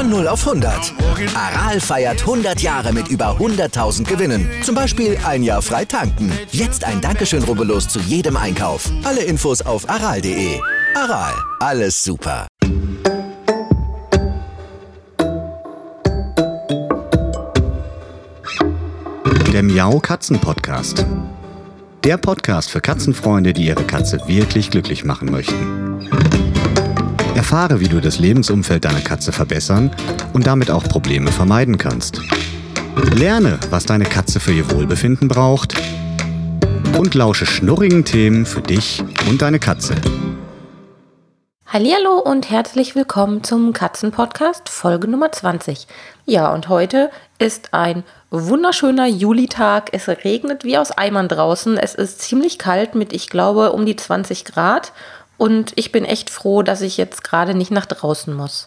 Von 0 auf 100. Aral feiert 100 Jahre mit über 100.000 Gewinnen. Zum Beispiel ein Jahr frei tanken. Jetzt ein Dankeschön, rubbellos zu jedem Einkauf. Alle Infos auf aral.de. Aral, alles super. Der Miau-Katzen-Podcast. Der Podcast für Katzenfreunde, die ihre Katze wirklich glücklich machen möchten. Erfahre, wie du das Lebensumfeld deiner Katze verbessern und damit auch Probleme vermeiden kannst. Lerne, was deine Katze für ihr Wohlbefinden braucht und lausche schnurrigen Themen für dich und deine Katze. Hallihallo und herzlich willkommen zum Katzenpodcast Folge Nummer 20. Ja, und heute ist ein wunderschöner Julitag. Es regnet wie aus Eimern draußen. Es ist ziemlich kalt mit, ich glaube, um die 20 Grad. Und ich bin echt froh, dass ich jetzt gerade nicht nach draußen muss.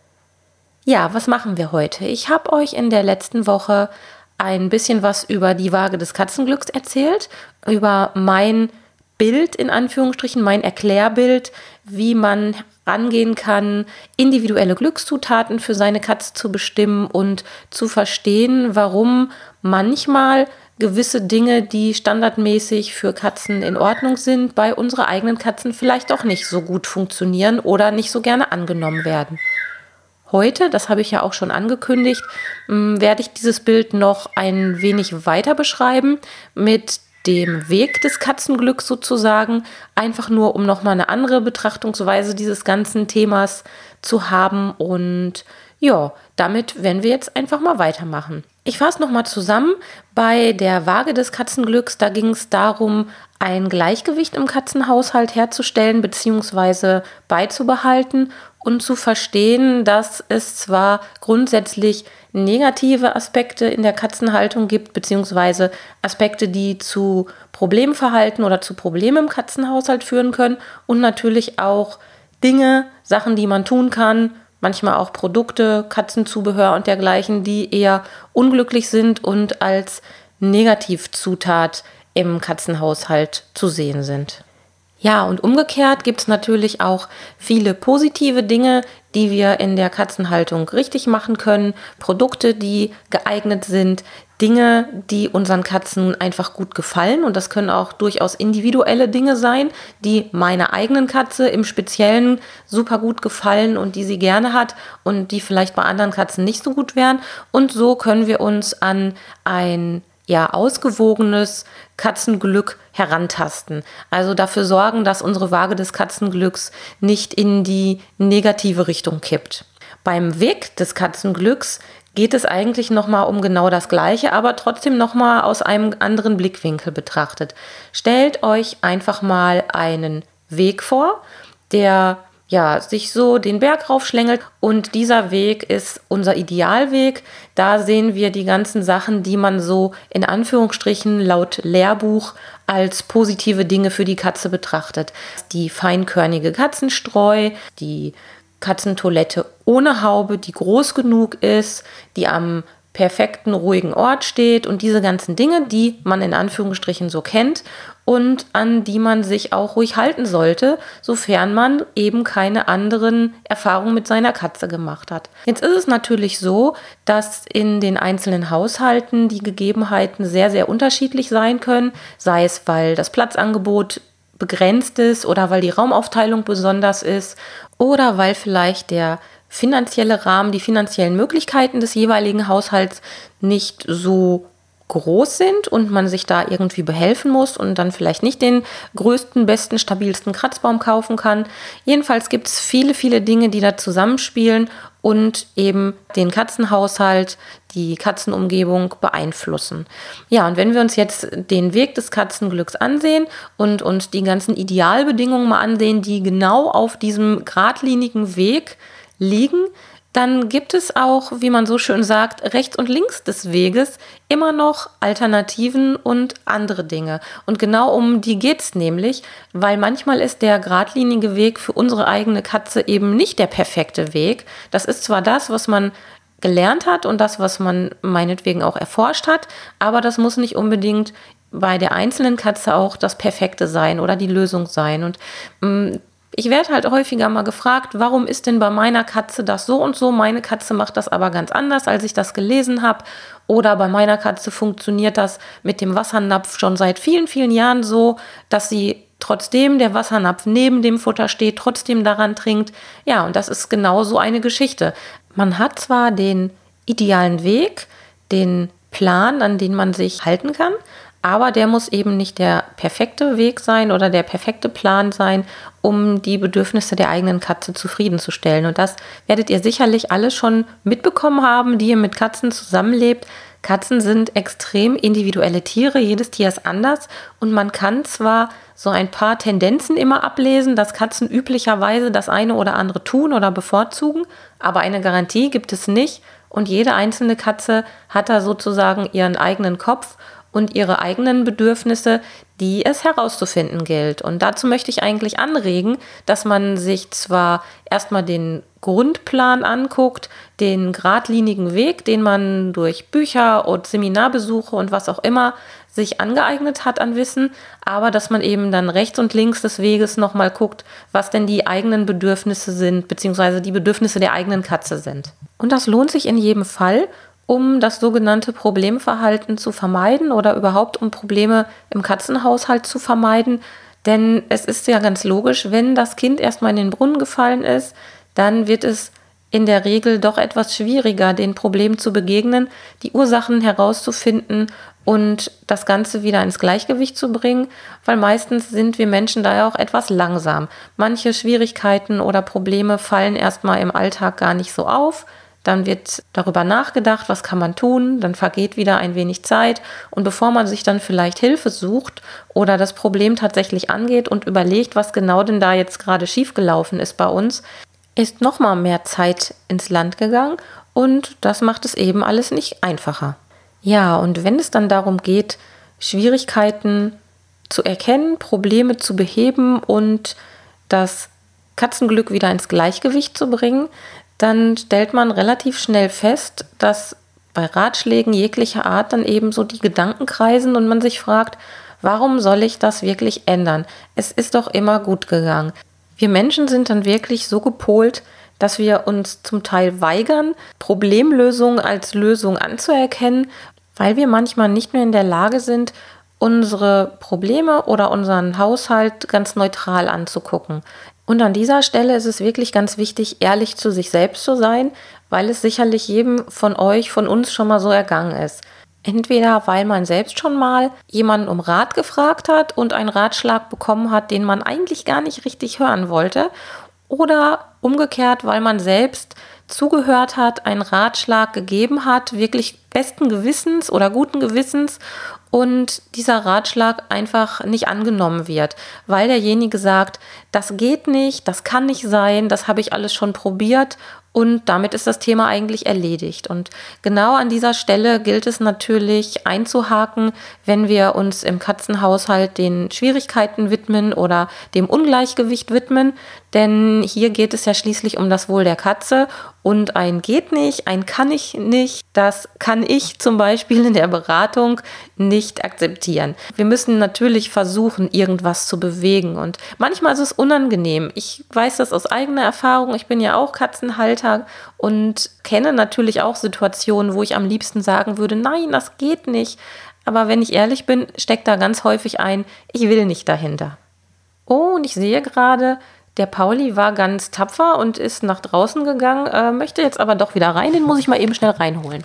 Ja, was machen wir heute? Ich habe euch in der letzten Woche ein bisschen was über die Waage des Katzenglücks erzählt, über mein Bild, in Anführungsstrichen, mein Erklärbild, wie man rangehen kann, individuelle Glückszutaten für seine Katze zu bestimmen und zu verstehen, warum manchmal gewisse Dinge, die standardmäßig für Katzen in Ordnung sind, bei unseren eigenen Katzen vielleicht auch nicht so gut funktionieren oder nicht so gerne angenommen werden. Heute, das habe ich ja auch schon angekündigt, werde ich dieses Bild noch ein wenig weiter beschreiben mit dem Weg des Katzenglücks sozusagen, einfach nur, um nochmal eine andere Betrachtungsweise dieses ganzen Themas zu haben. Und ja, damit werden wir jetzt einfach mal weitermachen. Ich fasse nochmal zusammen. Bei der Waage des Katzenglücks, da ging es darum, ein Gleichgewicht im Katzenhaushalt herzustellen bzw. beizubehalten und zu verstehen, dass es zwar grundsätzlich negative Aspekte in der Katzenhaltung gibt, beziehungsweise Aspekte, die zu Problemverhalten oder zu Problemen im Katzenhaushalt führen können und natürlich auch Dinge, Sachen, die man tun kann, manchmal auch Produkte, Katzenzubehör und dergleichen, die eher unglücklich sind und als Negativzutat im Katzenhaushalt zu sehen sind. Ja, und umgekehrt gibt es natürlich auch viele positive Dinge, die wir in der Katzenhaltung richtig machen können, Produkte, die geeignet sind, Dinge, die unseren Katzen einfach gut gefallen, und das können auch durchaus individuelle Dinge sein, die meiner eigenen Katze im Speziellen super gut gefallen und die sie gerne hat und die vielleicht bei anderen Katzen nicht so gut wären, und so können wir uns an ein ausgewogenes Katzenglück herantasten. Also dafür sorgen, dass unsere Waage des Katzenglücks nicht in die negative Richtung kippt. Beim Weg des Katzenglücks geht es eigentlich nochmal um genau das Gleiche, aber trotzdem nochmal aus einem anderen Blickwinkel betrachtet. Stellt euch einfach mal einen Weg vor, der sich so den Berg raufschlängelt, und dieser Weg ist unser Idealweg. Da sehen wir die ganzen Sachen, die man so in Anführungsstrichen laut Lehrbuch als positive Dinge für die Katze betrachtet. Die feinkörnige Katzenstreu, die Katzentoilette ohne Haube, die groß genug ist, die am perfekten, ruhigen Ort steht und diese ganzen Dinge, die man in Anführungsstrichen so kennt und an die man sich auch ruhig halten sollte, sofern man eben keine anderen Erfahrungen mit seiner Katze gemacht hat. Jetzt ist es natürlich so, dass in den einzelnen Haushalten die Gegebenheiten sehr, sehr unterschiedlich sein können, sei es, weil das Platzangebot begrenzt ist oder weil die Raumaufteilung besonders ist oder weil vielleicht der finanzielle Rahmen, die finanziellen Möglichkeiten des jeweiligen Haushalts nicht so groß sind und man sich da irgendwie behelfen muss und dann vielleicht nicht den größten, besten, stabilsten Kratzbaum kaufen kann. Jedenfalls gibt es viele, viele Dinge, die da zusammenspielen und eben den Katzenhaushalt, die Katzenumgebung beeinflussen. Ja, und wenn wir uns jetzt den Weg des Katzenglücks ansehen und uns die ganzen Idealbedingungen mal ansehen, die genau auf diesem geradlinigen Weg liegen, dann gibt es auch, wie man so schön sagt, rechts und links des Weges immer noch Alternativen und andere Dinge. Und genau um die geht es nämlich, weil manchmal ist der geradlinige Weg für unsere eigene Katze eben nicht der perfekte Weg. Das ist zwar das, was man gelernt hat und das, was man meinetwegen auch erforscht hat, aber das muss nicht unbedingt bei der einzelnen Katze auch das Perfekte sein oder die Lösung sein. Und Ich werde halt häufiger mal gefragt, warum ist denn bei meiner Katze das so und so? Meine Katze macht das aber ganz anders, als ich das gelesen habe. Oder bei meiner Katze funktioniert das mit dem Wassernapf schon seit vielen, vielen Jahren so, dass sie trotzdem der Wassernapf neben dem Futter steht, trotzdem daran trinkt. Ja, und das ist genau so eine Geschichte. Man hat zwar den idealen Weg, den Plan, an den man sich halten kann, aber der muss eben nicht der perfekte Weg sein oder der perfekte Plan sein, um die Bedürfnisse der eigenen Katze zufriedenzustellen. Und das werdet ihr sicherlich alle schon mitbekommen haben, die ihr mit Katzen zusammenlebt. Katzen sind extrem individuelle Tiere, jedes Tier ist anders und man kann zwar so ein paar Tendenzen immer ablesen, dass Katzen üblicherweise das eine oder andere tun oder bevorzugen, aber eine Garantie gibt es nicht und jede einzelne Katze hat da sozusagen ihren eigenen Kopf und ihre eigenen Bedürfnisse, die es herauszufinden gilt. Und dazu möchte ich eigentlich anregen, dass man sich zwar erstmal den Grundplan anguckt, den geradlinigen Weg, den man durch Bücher und Seminarbesuche und was auch immer sich angeeignet hat an Wissen, aber dass man eben dann rechts und links des Weges nochmal guckt, was denn die eigenen Bedürfnisse sind, beziehungsweise die Bedürfnisse der eigenen Katze sind. Und das lohnt sich in jedem Fall, um das sogenannte Problemverhalten zu vermeiden oder überhaupt um Probleme im Katzenhaushalt zu vermeiden. Denn es ist ja ganz logisch, wenn das Kind erstmal in den Brunnen gefallen ist, dann wird es in der Regel doch etwas schwieriger, den Problemen zu begegnen, die Ursachen herauszufinden und das Ganze wieder ins Gleichgewicht zu bringen, weil meistens sind wir Menschen da ja auch etwas langsam. Manche Schwierigkeiten oder Probleme fallen erstmal im Alltag gar nicht so auf. Dann wird darüber nachgedacht, was kann man tun, dann vergeht wieder ein wenig Zeit und bevor man sich dann vielleicht Hilfe sucht oder das Problem tatsächlich angeht und überlegt, was genau denn da jetzt gerade schiefgelaufen ist bei uns, ist nochmal mehr Zeit ins Land gegangen und das macht es eben alles nicht einfacher. Ja, und wenn es dann darum geht, Schwierigkeiten zu erkennen, Probleme zu beheben und das Katzenglück wieder ins Gleichgewicht zu bringen, dann stellt man relativ schnell fest, dass bei Ratschlägen jeglicher Art dann eben so die Gedanken kreisen und man sich fragt, warum soll ich das wirklich ändern? Es ist doch immer gut gegangen. Wir Menschen sind dann wirklich so gepolt, dass wir uns zum Teil weigern, Problemlösungen als Lösung anzuerkennen, weil wir manchmal nicht mehr in der Lage sind, unsere Probleme oder unseren Haushalt ganz neutral anzugucken. Und an dieser Stelle ist es wirklich ganz wichtig, ehrlich zu sich selbst zu sein, weil es sicherlich jedem von euch, von uns schon mal so ergangen ist. Entweder weil man selbst schon mal jemanden um Rat gefragt hat und einen Ratschlag bekommen hat, den man eigentlich gar nicht richtig hören wollte, oder umgekehrt, weil man selbst zugehört hat, einen Ratschlag gegeben hat, wirklich besten Gewissens oder guten Gewissens und dieser Ratschlag einfach nicht angenommen wird, weil derjenige sagt, das geht nicht, das kann nicht sein, das habe ich alles schon probiert und damit ist das Thema eigentlich erledigt. Und genau an dieser Stelle gilt es natürlich einzuhaken, wenn wir uns im Katzenhaushalt den Schwierigkeiten widmen oder dem Ungleichgewicht widmen, denn hier geht es ja schließlich um das Wohl der Katze und ein geht nicht, ein kann ich nicht, das kann ich zum Beispiel in der Beratung nicht akzeptieren. Wir müssen natürlich versuchen, irgendwas zu bewegen und manchmal ist es unangenehm. Ich weiß das aus eigener Erfahrung, ich bin ja auch Katzenhalter und kenne natürlich auch Situationen, wo ich am liebsten sagen würde, nein, das geht nicht. Aber wenn ich ehrlich bin, steckt da ganz häufig ein, ich will nicht dahinter. Oh, und ich sehe gerade, der Pauli war ganz tapfer und ist nach draußen gegangen, möchte jetzt aber doch wieder rein, den muss ich mal eben schnell reinholen.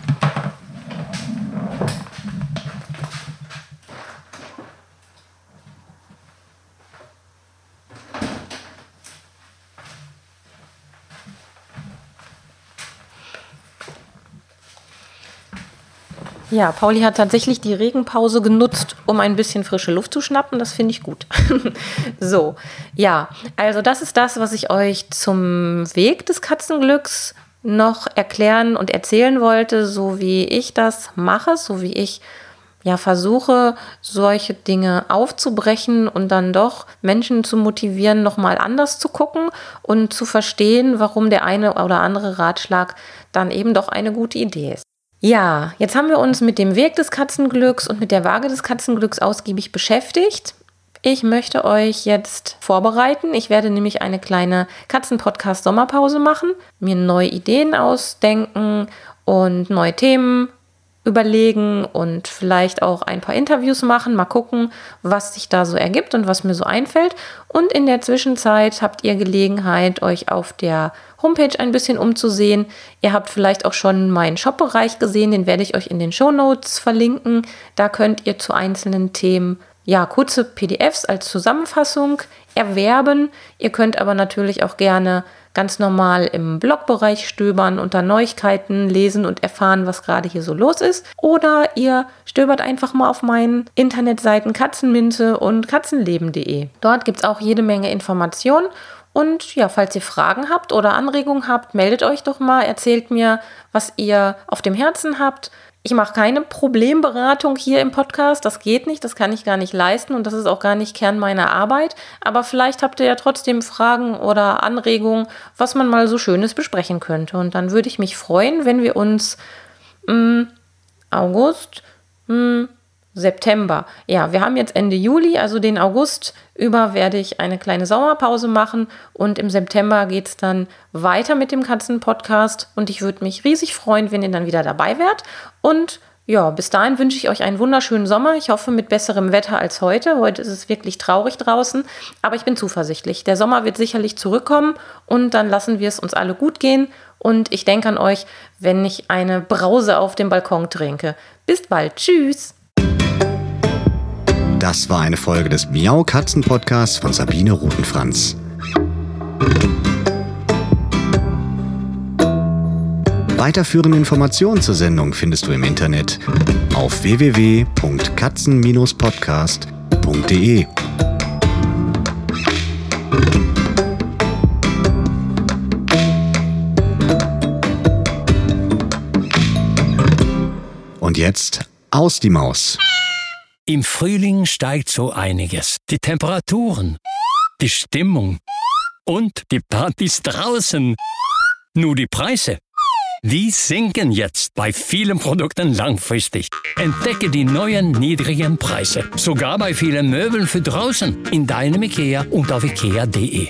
Ja, Pauli hat tatsächlich die Regenpause genutzt, um ein bisschen frische Luft zu schnappen. Das finde ich gut. So, ja, also das ist das, was ich euch zum Weg des Katzenglücks noch erklären und erzählen wollte, so wie ich das mache, so wie ich ja versuche, solche Dinge aufzubrechen und dann doch Menschen zu motivieren, nochmal anders zu gucken und zu verstehen, warum der eine oder andere Ratschlag dann eben doch eine gute Idee ist. Ja, jetzt haben wir uns mit dem Weg des Katzenglücks und mit der Waage des Katzenglücks ausgiebig beschäftigt. ich möchte euch jetzt vorbereiten. Ich werde nämlich eine kleine Katzen-Podcast-Sommerpause machen, mir neue Ideen ausdenken und neue Themen überlegen und vielleicht auch ein paar Interviews machen. Mal gucken, was sich da so ergibt und was mir so einfällt. Und in der Zwischenzeit habt ihr Gelegenheit, euch auf der Homepage ein bisschen umzusehen. Ihr habt vielleicht auch schon meinen Shop-Bereich gesehen, den werde ich euch in den Shownotes verlinken. Da könnt ihr zu einzelnen Themen kurze PDFs als Zusammenfassung erwerben. Ihr könnt aber natürlich auch gerne ganz normal im Blogbereich stöbern, unter Neuigkeiten lesen und erfahren, was gerade hier so los ist. Oder ihr stöbert einfach mal auf meinen Internetseiten Katzenminze und katzenleben.de. Dort gibt es auch jede Menge Informationen. Und ja, falls ihr Fragen habt oder Anregungen habt, meldet euch doch mal, erzählt mir, was ihr auf dem Herzen habt. Ich mache keine Problemberatung hier im Podcast, das geht nicht, das kann ich gar nicht leisten und das ist auch gar nicht Kern meiner Arbeit. Aber vielleicht habt ihr ja trotzdem Fragen oder Anregungen, was man mal so Schönes besprechen könnte. Und dann würde ich mich freuen, wenn wir uns September. Ja, wir haben jetzt Ende Juli, also den August über werde ich eine kleine Sommerpause machen und im September geht es dann weiter mit dem Katzen-Podcast und ich würde mich riesig freuen, wenn ihr dann wieder dabei wärt. Und ja, bis dahin wünsche ich euch einen wunderschönen Sommer. Ich hoffe mit besserem Wetter als heute. Heute ist es wirklich traurig draußen, aber ich bin zuversichtlich. Der Sommer wird sicherlich zurückkommen und dann lassen wir es uns alle gut gehen. Und ich denke an euch, wenn ich eine Brause auf dem Balkon trinke. Bis bald. Tschüss. Das war eine Folge des Miau-Katzen-Podcasts von Sabine Rutenfranz. Weiterführende Informationen zur Sendung findest du im Internet auf www.katzen-podcast.de. Und jetzt aus die Maus. Im Frühling steigt so einiges. Die Temperaturen, die Stimmung und die Partys draußen. Nur die Preise, die sinken jetzt bei vielen Produkten langfristig. Entdecke die neuen niedrigen Preise. Sogar bei vielen Möbeln für draußen. In deinem IKEA und auf ikea.de.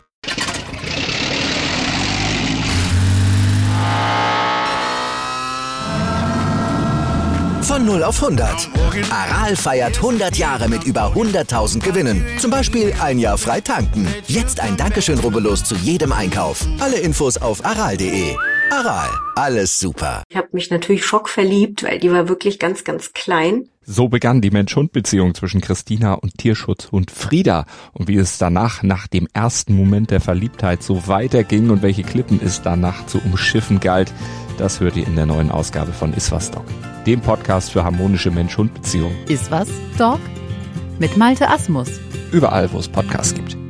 Von 0 auf 100. Aral feiert 100 Jahre mit über 100.000 Gewinnen. Zum Beispiel ein Jahr frei tanken. Jetzt ein Dankeschön, rubbellos zu jedem Einkauf. Alle Infos auf aral.de. Aral, alles super. Ich habe mich natürlich schockverliebt, weil die war wirklich ganz, ganz klein. So begann die Mensch-Hund-Beziehung zwischen Christina und Tierschutzhund Frieda. Und wie es danach, nach dem ersten Moment der Verliebtheit, so weiterging und welche Klippen es danach zu umschiffen galt, das hört ihr in der neuen Ausgabe von Iswas Dog, dem Podcast für harmonische Mensch-Hund-Beziehungen. Iswas Dog mit Malte Asmus. Überall, wo es Podcasts gibt.